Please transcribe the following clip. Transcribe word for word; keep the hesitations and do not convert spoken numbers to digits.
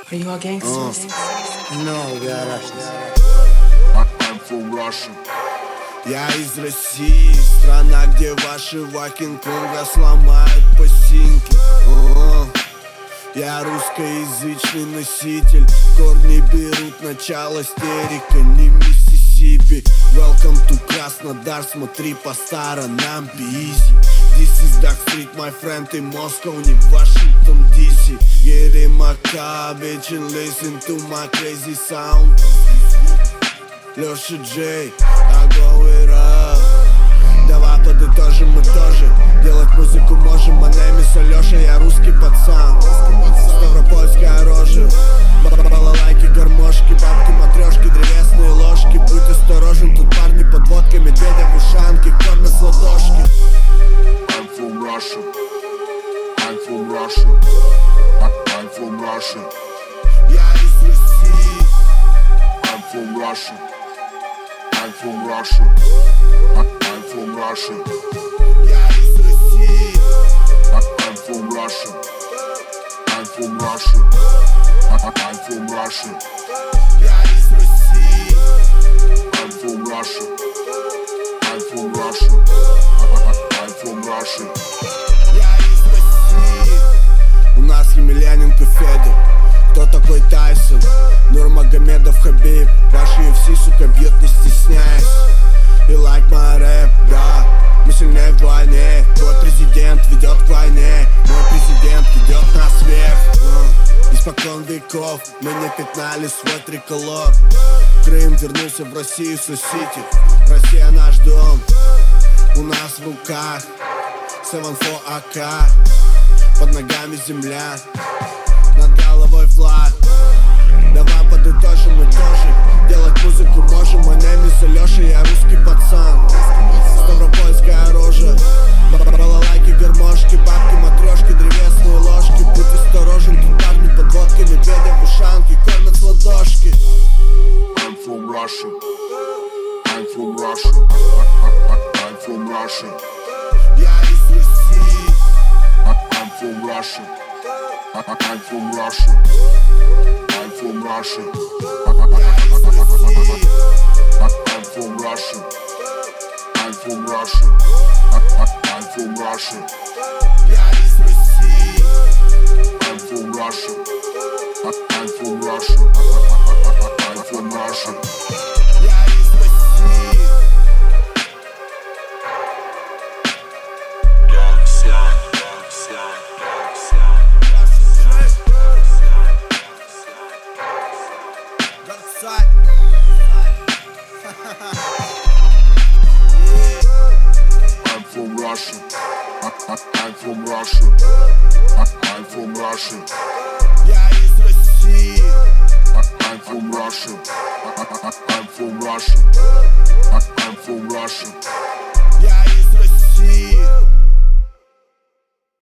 Are you all gangsters? Uh, no, we are Russians. I'm from Russia. Я из России, страна, где ваши вакинг-конга сломают по синьке. uh, Я русскоязычный носитель, корни берут начало стерика, не Миссисипи. Welcome to Краснодар, смотри по сторонам, be easy. This is Dark Street, my friend, in Moscow, не Вашингтон, Ди Си. Get in my car, bitch, and listen to my crazy sound. Леша Джей, I go it up. Давай подытожим, мы тоже делать музыку можем. My name is Алёша, я русский пацан. Ставропольская рожа, балалайки, гармошки, бабки, матрешки, древесные ложки. Будь осторожен, тут парни под водкой, медведя в ушанке, кормят с ладошки. I'm from Russia. I'm from Russia. I'm from Russia. Я из России. I'm from Russia. I'm from Russia. I'm from Russia. Я из России. I'm from Russia. I'm from Russia. I'm from Russia. Я из России. I'm from Russia. I'm from Russia. I'm from Russia. Я из России. У нас Емельяненко Федор. Кто такой Тайсон? Нурмагомедов Хабиб. Ваш ю эф си, сука, бьет не стесняясь. You like my rap, да. Мы сильнее вдвойне. Твой президент ведет к войне. Мой президент ведет нас вверх. uh. Испокон веков мы не пятнали свой триколор. Крым вернулся в Россию, Су-Сити. Россия наш дом. У нас в руках семь фор эй кей. Под ногами земля, над головой флаг. Давай подытожим, мы тоже делать музыку можем. My name is Алёша, я русский пацан. Ставропольская рожа, балалайки, гармошки, бабки, матрешки, древесные ложки. Будь осторожен, тут парни под водкой, медведя в ушанке, кормят с ладошки. I'm from Russia. I'm from Russia. I'm from Russia. Я из России. I'm from Russia. I'm from Russia. I'm from Russia. Я из России. I'm from Russia. I'm from Russia. I'm from Russia. Я из России. I'm from Russia. I'm from Russia. I'm from Russia. Я из России. Dark side, dark side, dark side. Dark side. I'm from Russia. I'm from Russia. I'm from Russia. Я из России. I'm from Russia. I'm from Russia. I'm from Russia.